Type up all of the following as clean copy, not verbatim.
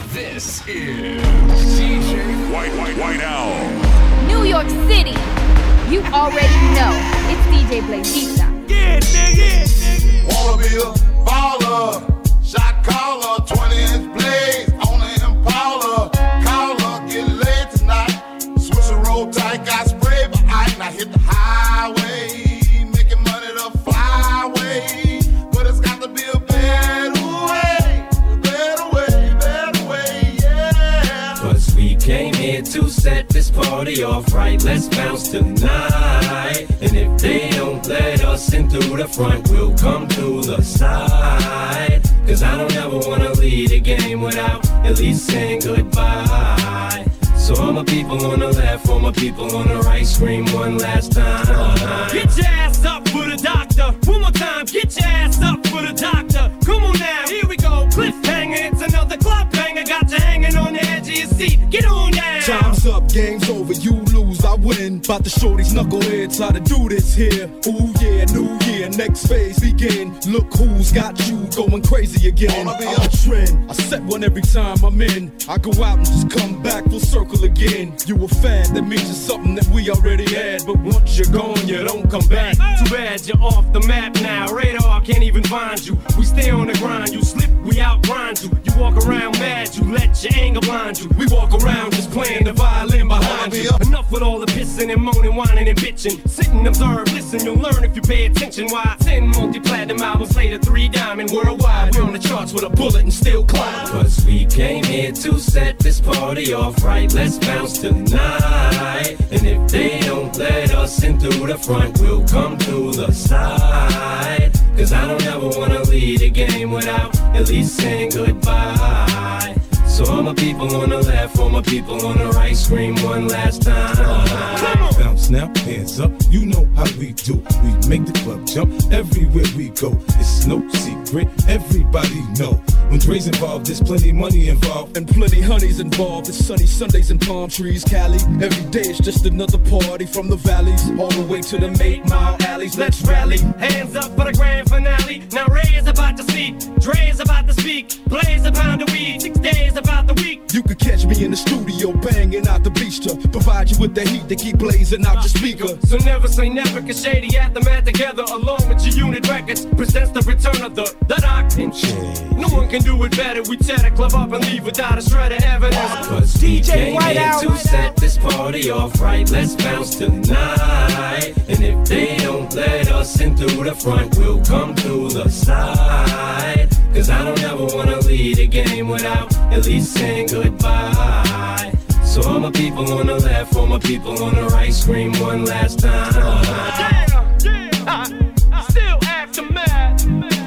This is DJ White Owl. New York City. You already know. It's DJ Blazita. Yeah, nigga. Wanna be a baller, shot caller, 20-inch blaze on the Impala. Caller, get laid tonight. Switch and roll tight, got spray by ice. Now hit the highway, making money the flyway. But it's got to be a better way, yeah. 'Cause we came here to set this party off right. Let's bounce tonight. And if they don't let us in through the front, we'll come through the side. 'Cause I don't ever wanna lead a game without at least saying goodbye. So all my people on the left, all my people on the right, scream one last time. Get your ass up for the doctor. One more time, get your ass up for the doctor. Come on now, here we go. Cliffhanger, it's another club banger. Got you hanging on the edge of your seat. Get on down. Time's up, game's over, you lose, I win. About to show these knuckleheads how to do this here. Ooh yeah, new year, next phase begin. Look who's got you going crazy again. I'm a trend, I set one every time I'm in. I go out and just come back full circle again. You a fan, that means it's something that we already had. But once you're gone, you don't come back. Too bad you're off the map now. Radar can't even find you. We stay on the grind, you slip, we outgrind you. You walk around mad, you let your anger blind you. We walk around just playing the violin behind you. Enough with all the pissing and moaning, whining and bitching. Sit and observe, listen, you'll learn if you pay attention. Why 10 multi-platinum albums later, 3 diamond worldwide. We're on the charts with a bullet and still climb. 'Cause we came here to set this party off right. Let's bounce tonight. And if they don't let us in through the front, we'll come through the side. 'Cause I don't ever wanna lead a game without at least saying goodbye. So all my people on the left, all my people on the right, scream one last time. Bounce now, hands up, you know how we do. We make the club jump everywhere we go. It's no secret, everybody know. When Dre's involved, there's plenty money involved. And plenty honeys involved. It's sunny Sundays and palm trees, Cali. Every day it's just another party from the valleys all the way to the 8 Mile alleys. Let's rally. Hands up for the grand finale. Now Ray is about to speak, Dre is about to speak. Blaze a pound of weed, 6 days about the week. You could catch me in the studio banging out the beach to provide you with the heat to keep blazing out your speaker. So never say never, 'cause Shady Aftermath together along with your unit records presents the return of the Doc and No one can do it better. We tear the club up and leave without a shred of evidence. 'Cause DJ White Owl to set this party off right. Let's bounce tonight. And if they don't let us in through the front, we'll come through the side. 'Cause I don't ever wanna lead a game without at least saying goodbye. So all my people on the left, all my people on the right, scream one last time. Yeah. Still Aftermath.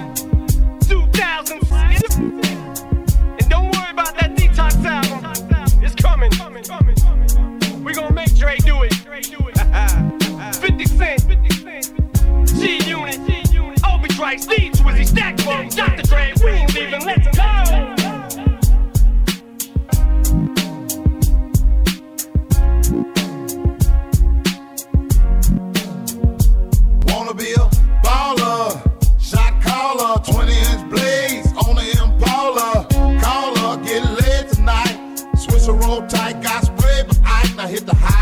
2006. And don't worry about that Detox album. It's coming. We gonna make Dre do it. 50 Cent. G-Unit. Obi Trice, Steve Twizzy, Stack Bone, Dr. Dre. We ain't leaving. Let's go. Wanna be a baller, shot caller, 20-inch blaze on the Impala. Caller, get laid tonight. Switch and roll tight, got spray by ice. Now hit the high.